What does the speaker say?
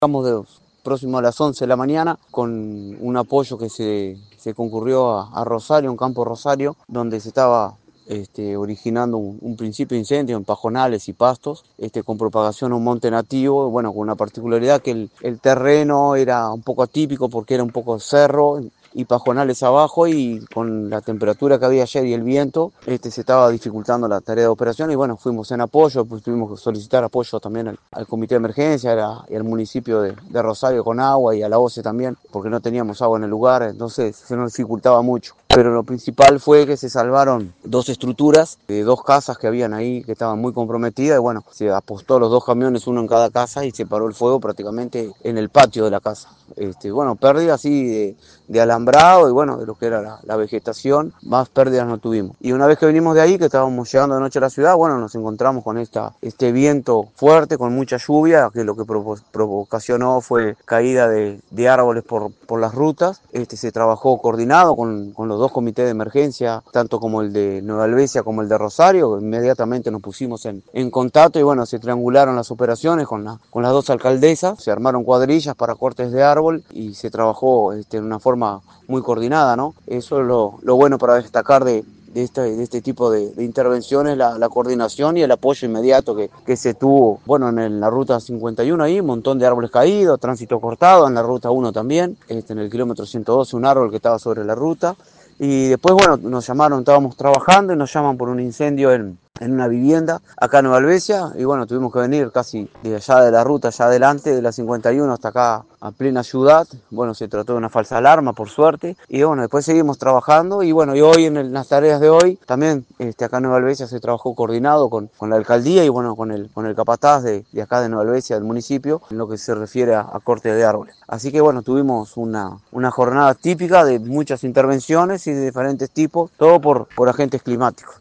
Estamos próximo a las 11 de la mañana con un apoyo que se concurrió a Rosario, un campo Rosario, donde se estaba originando un principio de incendio en pajonales y pastos, con propagación a un monte nativo, bueno, con una particularidad que el terreno era un poco atípico porque era un poco cerro y pajonales abajo, y con la temperatura que había ayer y el viento, se estaba dificultando la tarea de operación, y bueno, fuimos en apoyo, pues tuvimos que solicitar apoyo también al comité de emergencia y al municipio de Rosario con agua, y a la OCE también, porque no teníamos agua en el lugar, entonces se nos dificultaba mucho. Pero lo principal fue que se salvaron dos estructuras de dos casas que habían ahí que estaban muy comprometidas, y bueno, se apostó los dos camiones, uno en cada casa, y se paró el fuego prácticamente en el patio de la casa. Bueno, pérdida así de alambrado y bueno, de lo que era la vegetación, más pérdidas no tuvimos. Y una vez que venimos de ahí, que estábamos llegando de noche a la ciudad, bueno, nos encontramos con este viento fuerte, con mucha lluvia, que lo que ocasionó fue caída de árboles por las rutas. Se trabajó coordinado con los dos comités de emergencia, tanto como el de Nueva Helvecia como el de Rosario. Inmediatamente nos pusimos en contacto y bueno, se triangularon las operaciones con las dos alcaldesas, se armaron cuadrillas para cortes de árbol y se trabajó en una forma muy coordinada, ¿no? Eso es lo bueno para destacar de este tipo de intervenciones, la coordinación y el apoyo inmediato que se tuvo, bueno, en la ruta 51 ahí, un montón de árboles caídos, tránsito cortado, en la ruta 1 también, en el kilómetro 112 un árbol que estaba sobre la ruta, y después, bueno, nos llamaron, estábamos trabajando y nos llaman por un incendio en una vivienda acá en Nueva Helvecia, y bueno, tuvimos que venir casi de allá de la ruta, allá adelante de la 51 hasta acá a plena ciudad. Bueno, se trató de una falsa alarma, por suerte, y bueno, después seguimos trabajando, y bueno, y hoy en las tareas de hoy también acá en Nueva Helvecia se trabajó coordinado con la alcaldía y bueno, con el capataz de acá de Nueva Helvecia, del municipio, en lo que se refiere a corte de árboles. Así que bueno, tuvimos una jornada típica de muchas intervenciones y de diferentes tipos, todo por agentes climáticos.